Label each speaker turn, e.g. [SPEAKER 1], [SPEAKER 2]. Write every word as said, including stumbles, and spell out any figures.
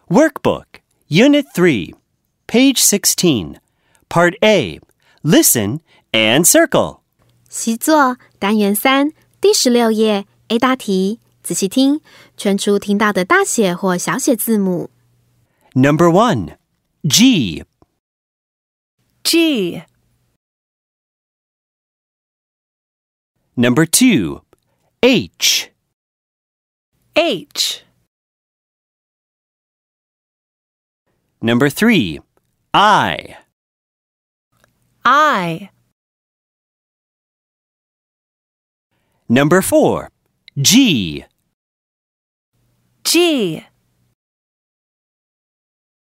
[SPEAKER 1] Workbook, Unit three, page sixteen, Part A, Listen and Circle.
[SPEAKER 2] 习作单元三第十六页 A 大题，仔细听，圈出听到的大写或小写字母。
[SPEAKER 1] Number one, G.
[SPEAKER 3] G.
[SPEAKER 1] Number two, H.
[SPEAKER 3] H.
[SPEAKER 1] Number three, I.
[SPEAKER 3] I.
[SPEAKER 1] Number four, G.
[SPEAKER 3] G.